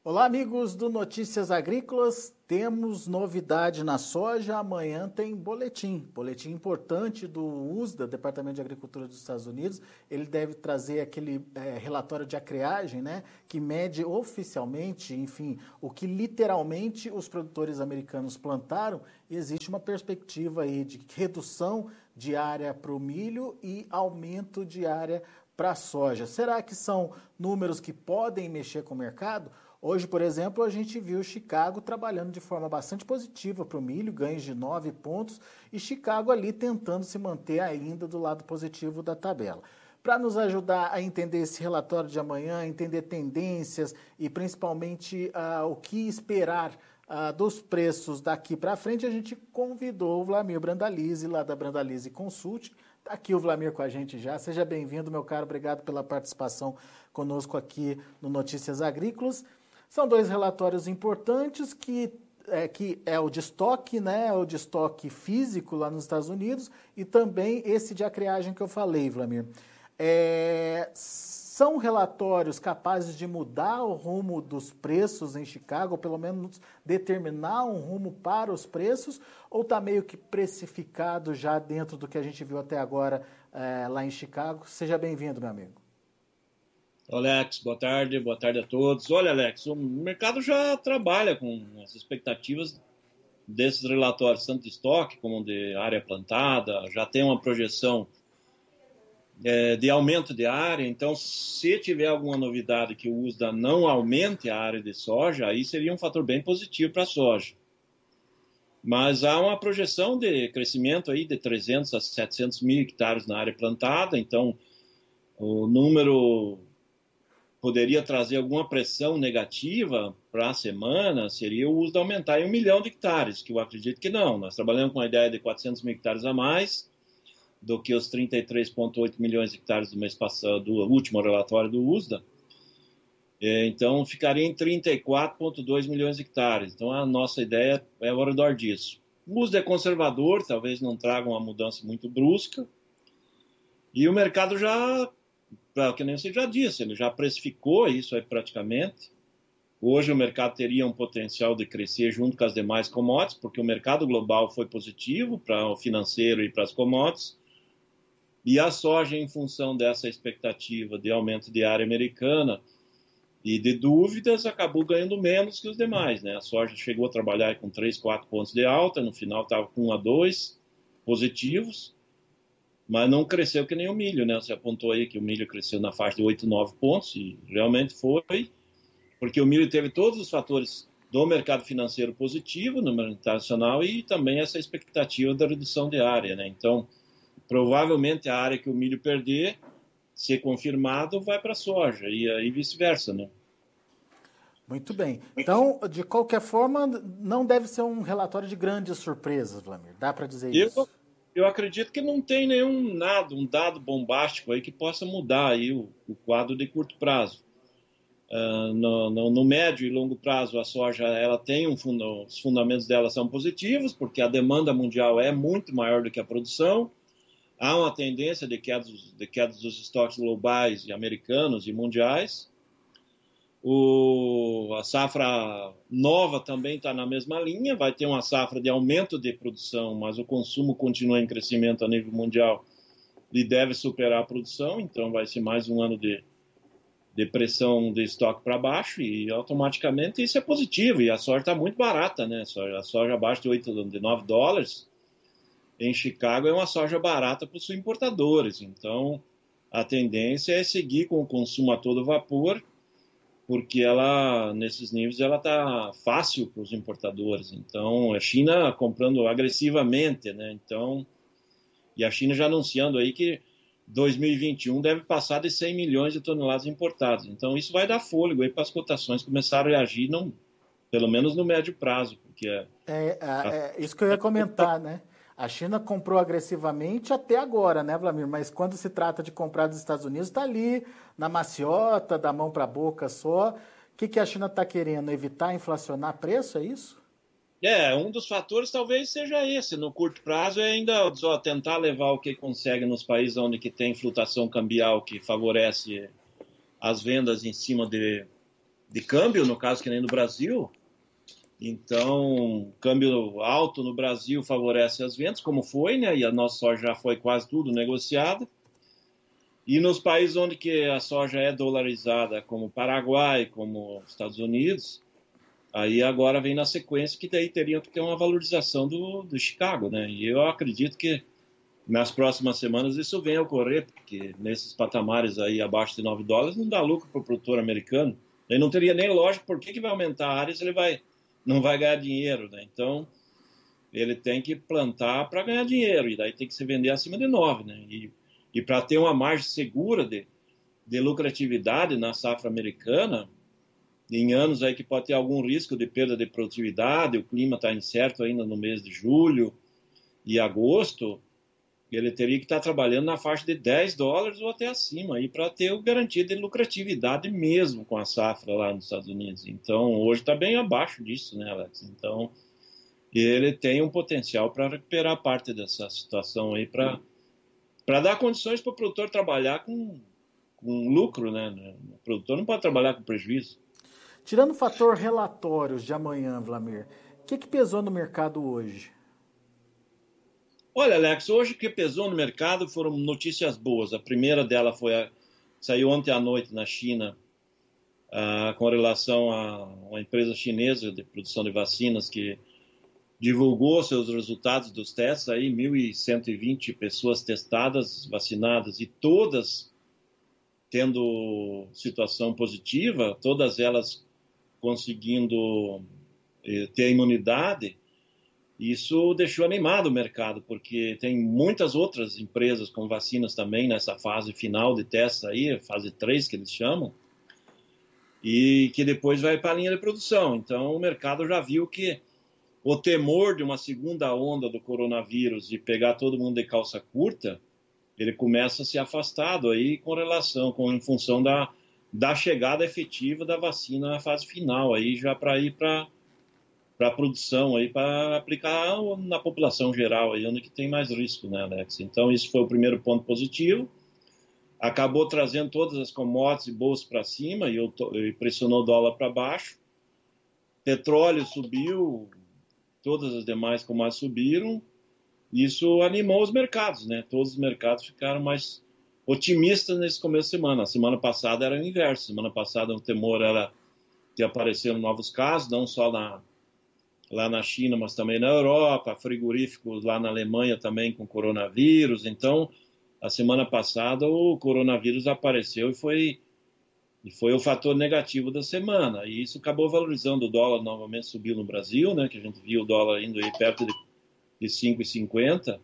Olá, amigos do Notícias Agrícolas. Temos novidade na soja. Amanhã tem boletim importante do USDA, Departamento de Agricultura dos Estados Unidos. Ele deve trazer aquele relatório de acreagem, né, que mede oficialmente, enfim, o que literalmente os produtores americanos plantaram. E existe uma perspectiva aí de redução de área para o milho e aumento de área para a soja. Será que são números que podem mexer com o mercado? Hoje, por exemplo, a gente viu Chicago trabalhando de forma bastante positiva para o milho, ganhos de 9 pontos, e Chicago ali tentando se manter ainda do lado positivo da tabela. Para nos ajudar a entender esse relatório de amanhã, entender tendências e principalmente o que esperar dos preços daqui para frente, a gente convidou o Vlamir Brandalize, lá da Brandalize Consult. Está aqui o Vlamir com a gente já. Seja bem-vindo, meu caro. Obrigado pela participação conosco aqui no Notícias Agrícolas. São dois relatórios importantes que é o de estoque, né? O de estoque físico lá nos Estados Unidos e também esse de acreagem que eu falei, Vlamir. São relatórios capazes de mudar o rumo dos preços em Chicago, ou pelo menos determinar um rumo para os preços, ou está meio que precificado já dentro do que a gente viu até agora lá em Chicago? Seja bem-vindo, meu amigo. Alex, boa tarde a todos. Olha, Alex, o mercado já trabalha com as expectativas desses relatórios, tanto de estoque como de área plantada, já tem uma projeção de aumento de área, então se tiver alguma novidade que o USDA não aumente a área de soja, aí seria um fator bem positivo para a soja. Mas há uma projeção de crescimento aí de 300 a 700 mil hectares na área plantada, então o número poderia trazer alguma pressão negativa para a semana, seria o uso de aumentar em 1 milhão de hectares, que eu acredito que não. Nós trabalhamos com a ideia de 400 mil hectares a mais do que os 33,8 milhões de hectares do mês passado, do último relatório do USDA. Então, ficaria em 34,2 milhões de hectares. Então, a nossa ideia é ao redor disso. O USDA é conservador, talvez não traga uma mudança muito brusca. E o mercado já, que nem você já disse, ele já precificou isso aí praticamente. Hoje o mercado teria um potencial de crescer junto com as demais commodities, porque o mercado global foi positivo para o financeiro e para as commodities. E a soja, em função dessa expectativa de aumento de área americana e de dúvidas, acabou ganhando menos que os demais, né? A soja chegou a trabalhar com 3, 4 pontos de alta, no final estava com 1 a 2 positivos, mas não cresceu que nem o milho, né? Você apontou aí que o milho cresceu na faixa de 8, 9 pontos, e realmente foi, porque o milho teve todos os fatores do mercado financeiro positivo no mercado internacional e também essa expectativa da redução de área, né? Então, provavelmente a área que o milho perder, se confirmado, vai para a soja, e aí vice-versa, né? Muito bem. Então, de qualquer forma, não deve ser um relatório de grandes surpresas, Vlamir. Dá para dizer isso? Eu acredito que não tem um dado bombástico aí que possa mudar aí o quadro de curto prazo. No médio e longo prazo, a soja ela tem os fundamentos dela são positivos, porque a demanda mundial é muito maior do que a produção. Há uma tendência de quedas dos estoques globais e americanos e mundiais. A safra nova também está na mesma linha, vai ter uma safra de aumento de produção, mas o consumo continua em crescimento a nível mundial e deve superar a produção, então vai ser mais um ano de pressão de estoque para baixo e automaticamente isso é positivo. E a soja está muito barata, né? A soja abaixo de 9 dólares em Chicago é uma soja barata para os importadores. Então, a tendência é seguir com o consumo a todo vapor, porque ela, nesses níveis, ela está fácil para os importadores. Então, a China comprando agressivamente, né? Então, e a China já anunciando aí que 2021 deve passar de 100 milhões de toneladas importadas. Então, isso vai dar fôlego aí para as cotações começarem a reagir, pelo menos no médio prazo, porque isso que eu ia comentar, né? A China comprou agressivamente até agora, né, Vlamir? Mas quando se trata de comprar dos Estados Unidos, está ali na maciota, da mão para a boca só. O que a China está querendo? Evitar inflacionar preço, é isso? Um dos fatores talvez seja esse. No curto prazo é ainda só tentar levar o que consegue nos países onde que tem flutuação cambial que favorece as vendas em cima de câmbio, no caso que nem no Brasil. Então, câmbio alto no Brasil favorece as vendas, como foi, né? E a nossa soja já foi quase tudo negociada. E nos países onde que a soja é dolarizada, como Paraguai, como Estados Unidos, aí agora vem na sequência que daí teriam que ter uma valorização do Chicago, né? E eu acredito que nas próximas semanas isso venha a ocorrer, porque nesses patamares aí abaixo de $9 não dá lucro para o produtor americano. Ele não teria nem lógica por que vai aumentar a área se ele não vai ganhar dinheiro, né? Então, ele tem que plantar para ganhar dinheiro, e daí tem que se vender acima de 9, né? E para ter uma margem segura de lucratividade na safra americana, em anos aí que pode ter algum risco de perda de produtividade, o clima está incerto ainda no mês de julho e agosto, ele teria que estar trabalhando na faixa de $10 ou até acima aí para ter o garantia de lucratividade mesmo com a safra lá nos Estados Unidos. Então, hoje está bem abaixo disso, né, Alex? Então, ele tem um potencial para recuperar parte dessa situação aí para dar condições para o produtor trabalhar com lucro, né? O produtor não pode trabalhar com prejuízo. Tirando o fator relatórios de amanhã, Vlamir, o que pesou no mercado hoje? Olha, Alex, hoje o que pesou no mercado foram notícias boas. A primeira dela saiu ontem à noite na China, com relação a uma empresa chinesa de produção de vacinas que divulgou seus resultados dos testes, aí 1.120 pessoas testadas, vacinadas, e todas tendo situação positiva, todas elas conseguindo ter a imunidade. Isso deixou animado o mercado, porque tem muitas outras empresas com vacinas também nessa fase final de testes aí, fase 3 que eles chamam, e que depois vai para a linha de produção. Então o mercado já viu que o temor de uma segunda onda do coronavírus e pegar todo mundo de calça curta, ele começa a ser afastado aí em função da chegada efetiva da vacina na fase final, aí já para ir para a produção, aí para aplicar na população geral, aí onde que tem mais risco, né, Alex? Então, isso foi o primeiro ponto positivo. Acabou trazendo todas as commodities e bolsas para cima e pressionou o dólar para baixo. Petróleo subiu, todas as demais commodities subiram. Isso animou os mercados, né? Todos os mercados ficaram mais otimistas nesse começo de semana. A semana passada era o inverso. Semana passada o temor era que apareceram novos casos, não só lá na China, mas também na Europa, frigoríficos lá na Alemanha também com coronavírus. Então, a semana passada o coronavírus apareceu e foi o fator negativo da semana. E isso acabou valorizando o dólar, novamente subiu no Brasil, né? Que a gente viu o dólar indo aí perto de 5,50,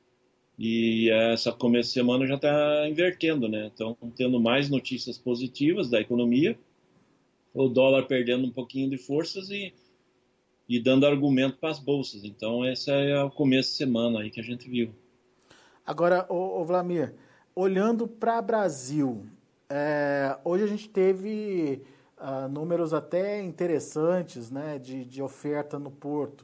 e essa começo de semana já está invertendo, né? Então, tendo mais notícias positivas da economia, o dólar perdendo um pouquinho de forças e dando argumento para as bolsas. Então, esse é o começo de semana aí que a gente viu. Agora, ô Vlamir, olhando para o Brasil, hoje a gente teve números até interessantes, né, de oferta no porto,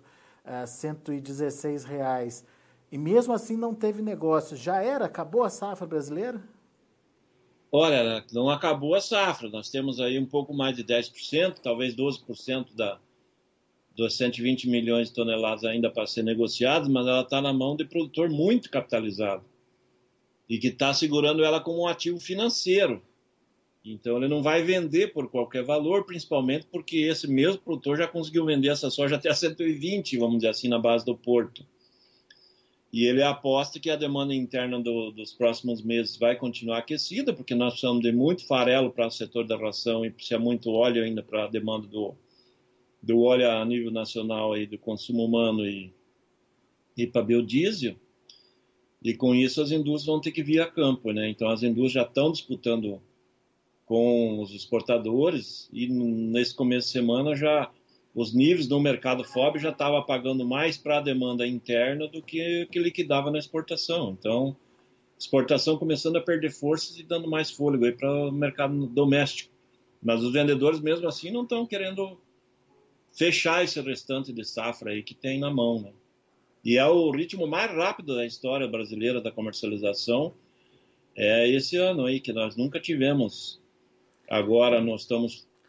R$116. E mesmo assim não teve negócio. Já era? Acabou a safra brasileira? Olha, não acabou a safra. Nós temos aí um pouco mais de 10%, talvez 12% dos 120 milhões de toneladas ainda para ser negociados, mas ela está na mão de produtor muito capitalizado e que está segurando ela como um ativo financeiro. Então ele não vai vender por qualquer valor, principalmente porque esse mesmo produtor já conseguiu vender essa soja até a 120, vamos dizer assim, na base do porto. E ele aposta que a demanda interna dos próximos meses vai continuar aquecida, porque nós precisamos de muito farelo para o setor da ração e precisa muito óleo ainda para a demanda do óleo a nível nacional aí, do consumo humano e para biodiesel. E com isso as indústrias vão ter que vir a campo, né? Então as indústrias já estão disputando com os exportadores e nesse começo de semana já os níveis do mercado FOB já estava pagando mais para a demanda interna do que liquidava na exportação. Então, exportação começando a perder forças e dando mais fôlego aí para o mercado doméstico. Mas os vendedores mesmo assim não estão querendo fechar esse restante de safra aí que tem na mão, né? E é o ritmo mais rápido da história brasileira da comercialização, esse ano aí que nós nunca tivemos. Agora nós estamos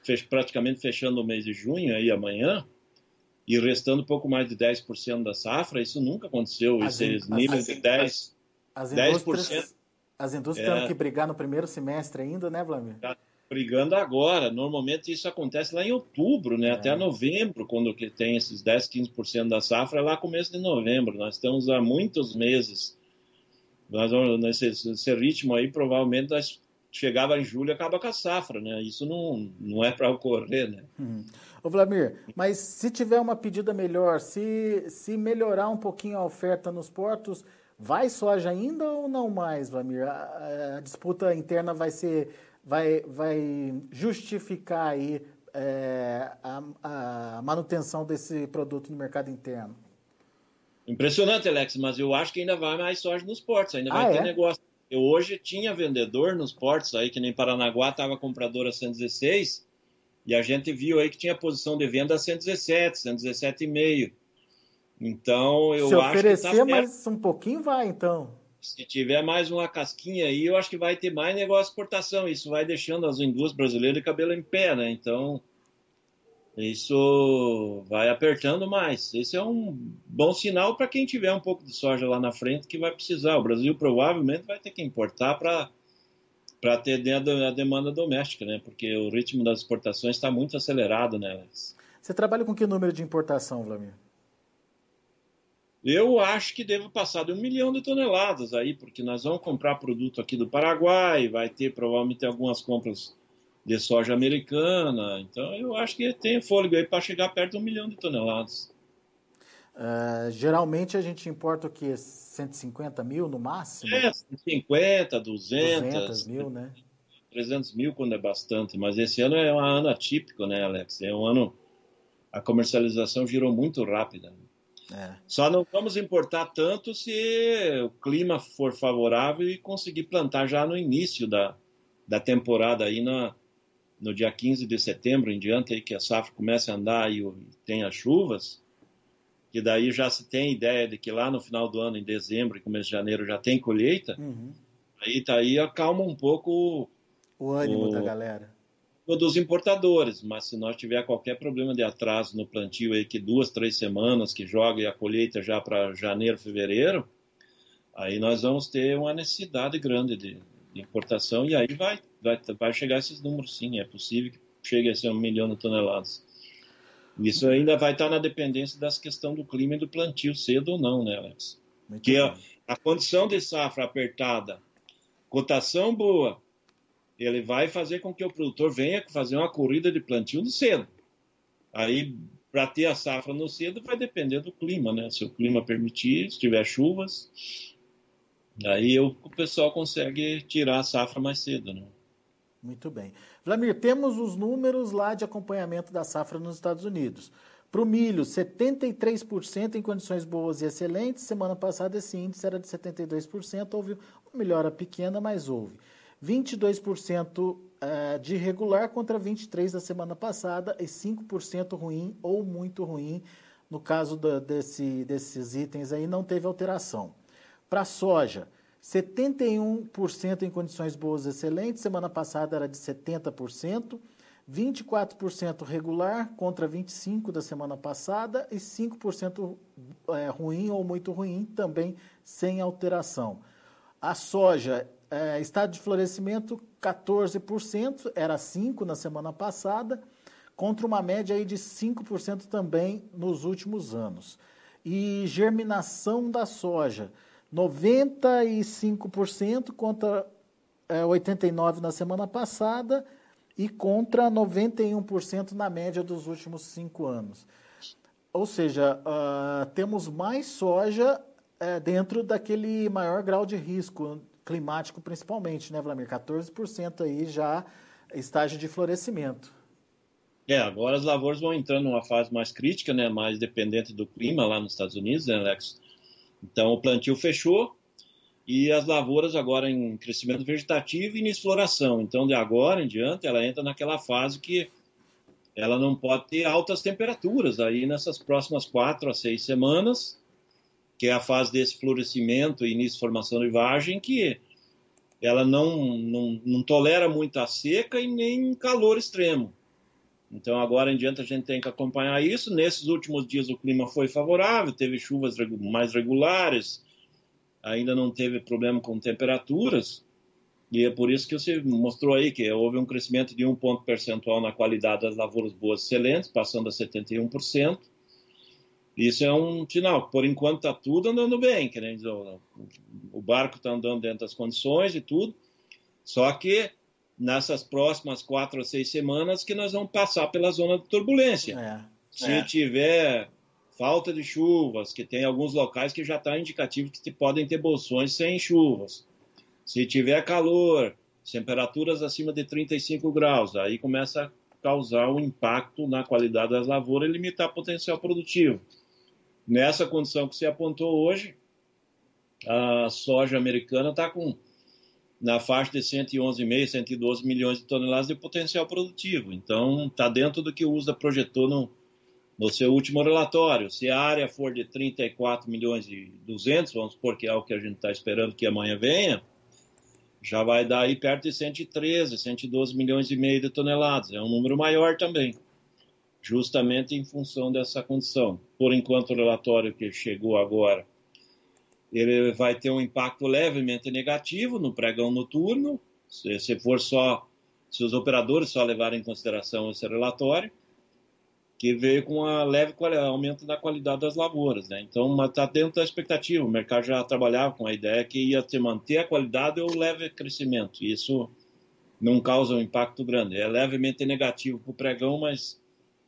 praticamente fechando o mês de junho, aí amanhã, e restando pouco mais de 10% da safra, isso nunca aconteceu. Esses níveis de 10%. As indústrias tendo que brigar no primeiro semestre ainda, né, Vlamir? Tá brigando agora. Normalmente isso acontece lá em outubro, né? Até novembro, quando tem esses 10, 15% da safra, é lá começo de novembro. Nós estamos há muitos meses. Nós vamos, nesse ritmo aí, provavelmente nós chegava em julho e acaba com a safra, né? Isso não é para ocorrer, né? Ô Vlamir, mas se tiver uma pedida melhor, se melhorar um pouquinho a oferta nos portos, vai soja ainda ou não mais, Vlamir? A disputa interna vai justificar aí a manutenção desse produto no mercado interno? Impressionante, Alex, mas eu acho que ainda vai mais soja nos portos, ainda vai ter negócio. Eu hoje tinha vendedor nos portos aí, que nem Paranaguá estava comprador a 116, e a gente viu aí que tinha posição de venda a 117, 117,5. Então, eu Se acho que oferecer mais um pouquinho, vai, então. Se tiver mais uma casquinha aí, eu acho que vai ter mais negócio de exportação. Isso vai deixando as indústrias brasileiras de cabelo em pé, né? Então, isso vai apertando mais. Esse é um bom sinal para quem tiver um pouco de soja lá na frente que vai precisar. O Brasil provavelmente vai ter que importar para atender a demanda doméstica, né? Porque o ritmo das exportações está muito acelerado, né, Alex? Você trabalha com que número de importação, Vlamir? Eu acho que devo passar de 1 milhão de toneladas aí, porque nós vamos comprar produto aqui do Paraguai, vai ter provavelmente algumas compras de soja americana. Então, eu acho que tem fôlego aí para chegar perto de 1 milhão de toneladas. Geralmente a gente importa o quê? 150 mil no máximo? 150, 200. 200 mil, né? 300 mil quando é bastante. Mas esse ano é um ano atípico, né, Alex? É um ano... A comercialização girou muito rápida. Só não vamos importar tanto se o clima for favorável e conseguir plantar já no início da temporada aí no dia 15 de setembro em diante, aí que a safra comece a andar e tem as chuvas, que daí já se tem ideia de que lá no final do ano, em dezembro e começo de janeiro, já tem colheita. Aí acalma um pouco o ânimo da galera. Dos importadores, mas se nós tiver qualquer problema de atraso no plantio aí, que 2, 3 semanas que jogue a colheita já para janeiro, fevereiro, aí nós vamos ter uma necessidade grande de importação e aí vai chegar esses números, sim, é possível que chegue a ser 1 milhão de toneladas. Isso ainda vai estar na dependência das questões do clima e do plantio, cedo ou não, né, Alex? Porque a condição de safra apertada, cotação boa, ele vai fazer com que o produtor venha fazer uma corrida de plantio no cedo. Aí, para ter a safra no cedo, vai depender do clima, né? Se o clima permitir, se tiver chuvas, aí o pessoal consegue tirar a safra mais cedo, né? Muito bem. Vlamir, temos os números lá de acompanhamento da safra nos Estados Unidos. Para o milho, 73% em condições boas e excelentes. Semana passada esse índice era de 72%. Houve uma melhora pequena, mas houve. 22% de regular contra 23% da semana passada e 5% ruim ou muito ruim. No caso desses itens aí, não teve alteração. Para a soja, 71% em condições boas e excelentes, semana passada era de 70%, 24% regular contra 25% da semana passada e 5% ruim ou muito ruim, também sem alteração. A soja, estado de florescimento 14%, era 5% na semana passada, contra uma média aí de 5% também nos últimos anos. E germinação da soja, 95% contra 89% na semana passada e contra 91% na média dos últimos 5 anos. Ou seja, temos mais soja dentro daquele maior grau de risco climático principalmente, né, Vlamir? 14% aí já estágio de florescimento. Agora as lavouras vão entrando numa fase mais crítica, né, mais dependente do clima lá nos Estados Unidos, né, Alex? Então o plantio fechou e as lavouras agora em crescimento vegetativo e em floração. Então de agora em diante ela entra naquela fase que ela não pode ter altas temperaturas aí nessas próximas 4 a 6 semanas, que é a fase desse florescimento e início de formação de vagem, que ela não tolera muito a seca e nem calor extremo. Então, agora em diante, a gente tem que acompanhar isso. Nesses últimos dias, o clima foi favorável, teve chuvas mais regulares, ainda não teve problema com temperaturas, e é por isso que você mostrou aí que houve um crescimento de 1 ponto percentual na qualidade das lavouras boas excelentes, passando a 71%. Isso é um sinal. Por enquanto está tudo andando bem, querendo dizer, o barco está andando dentro das condições e tudo. Só que nessas próximas 4 a 6 semanas que nós vamos passar pela zona de turbulência. Se tiver falta de chuvas, que tem alguns locais que já está indicativo que podem ter bolsões sem chuvas. Se tiver calor, temperaturas acima de 35 graus, aí começa a causar um impacto na qualidade das lavouras e limitar o potencial produtivo. Nessa condição que você apontou hoje, a soja americana está na faixa de 111,5, 112 milhões de toneladas de potencial produtivo. Então, está dentro do que o USDA projetou no seu último relatório. Se a área for de 34 milhões e 200, vamos supor que é o que a gente está esperando que amanhã venha, já vai dar aí perto de 113, 112 milhões e meio de toneladas. É um número maior também, justamente em função dessa condição. Por enquanto, o relatório que chegou agora, ele vai ter um impacto levemente negativo no pregão noturno, se os operadores só levarem em consideração esse relatório, que veio com um leve aumento da qualidade das lavouras, né? Então, está dentro da expectativa. O mercado já trabalhava com a ideia que ia manter a qualidade ou leve crescimento. Isso não causa um impacto grande. É levemente negativo para o pregão, mas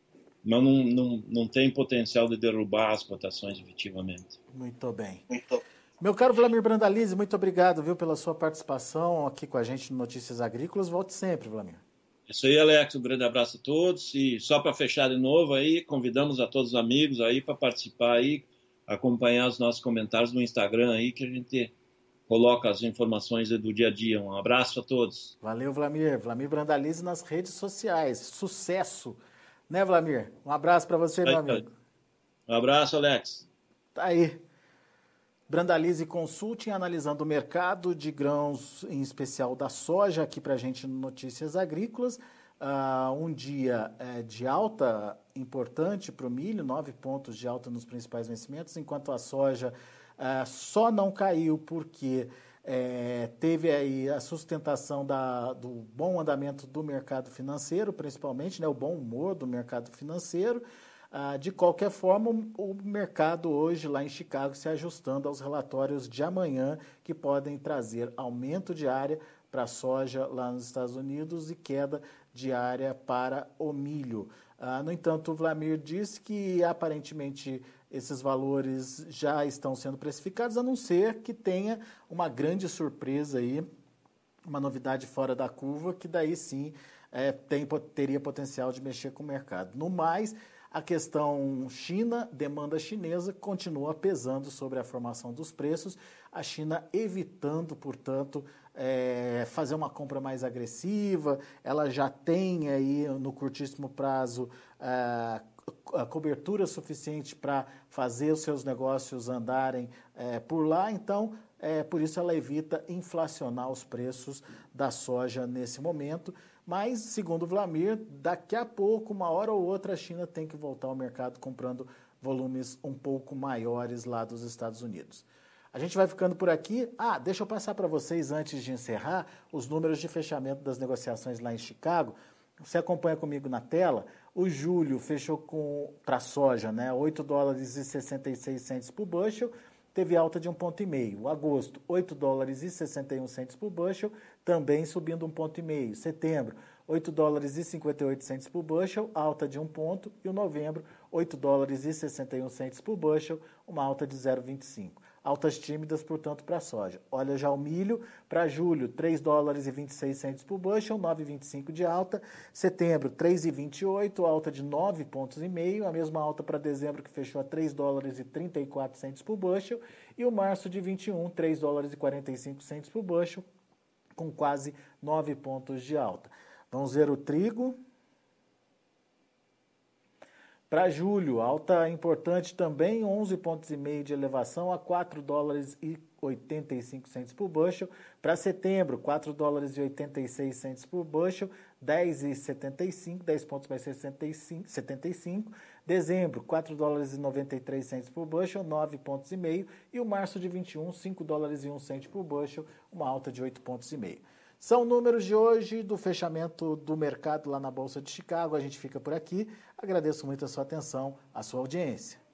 não tem potencial de derrubar as cotações efetivamente. Muito bem. Meu caro Vlamir Brandalize, muito obrigado, viu, pela sua participação aqui com a gente no Notícias Agrícolas. Volte sempre, Vlamir. Isso aí, Alex, um grande abraço a todos. E só para fechar de novo aí, convidamos a todos os amigos aí para participar aí, acompanhar os nossos comentários no Instagram aí, que a gente coloca as informações do dia a dia. Um abraço a todos. Valeu, Vlamir. Vlamir Brandalize nas redes sociais. Sucesso, né, Vlamir? Um abraço para você, meu amigo. Um abraço, Alex. Tá aí. Brandalize Consulting, analisando o mercado de grãos, em especial da soja, aqui para a gente no Notícias Agrícolas. Um dia de alta importante para o milho, 9 pontos de alta nos principais vencimentos, enquanto a soja só não caiu porque teve aí a sustentação do bom andamento do mercado financeiro, principalmente, né, o bom humor do mercado financeiro. De qualquer forma, o mercado hoje lá em Chicago se ajustando aos relatórios de amanhã que podem trazer aumento de área para a soja lá nos Estados Unidos e queda de área para o milho. No entanto, o Vlamir disse que aparentemente esses valores já estão sendo precificados, a não ser que tenha uma grande surpresa aí, uma novidade fora da curva, que daí sim teria potencial de mexer com o mercado. No mais, a questão China, demanda chinesa, continua pesando sobre a formação dos preços. A China evitando, portanto, fazer uma compra mais agressiva. Ela já tem aí, no curtíssimo prazo, a cobertura suficiente para fazer os seus negócios andarem por lá. Então, por isso ela evita inflacionar os preços da soja nesse momento. Mas, segundo o Vlamir, daqui a pouco, uma hora ou outra, a China tem que voltar ao mercado comprando volumes um pouco maiores lá dos Estados Unidos. A gente vai ficando por aqui. Deixa eu passar para vocês, antes de encerrar, os números de fechamento das negociações lá em Chicago. Você acompanha comigo na tela. O julho fechou para a soja, né, 8 dólares e 66 centes por bushel, teve alta de 1,5 ponto. O agosto, 8 dólares e 61 centes por bushel, também subindo 1,5 ponto. Setembro, 8 dólares e 58 centes por bushel, alta de 1 ponto. E o novembro, 8 dólares e 61 centes por bushel, uma alta de 0,25. Altas tímidas, portanto, para a soja. Olha já o milho, para julho, 3 dólares e 26 centes por bushel, 9,25 de alta. Setembro, 3,28, alta de 9,5 pontos. A mesma alta para dezembro, que fechou a 3 dólares e 34 centes por bushel. E o março de 21, 3 dólares e 45 centes por bushel, com quase 9 pontos de alta. Vamos ver o trigo. Para julho, alta importante também, 11,5 pontos de elevação a 4 dólares e 85 cents por bushel. Para setembro, 4 dólares e 86 cents por bushel, 10,75, 10 pontos mais 75. Dezembro, 4 dólares e 93 cents por bushel, 9,5 pontos. E o março de 21, 5 dólares e 1 cent por bushel, uma alta de 8,5 pontos. São números de hoje do fechamento do mercado lá na Bolsa de Chicago. A gente fica por aqui. Agradeço muito a sua atenção, a sua audiência.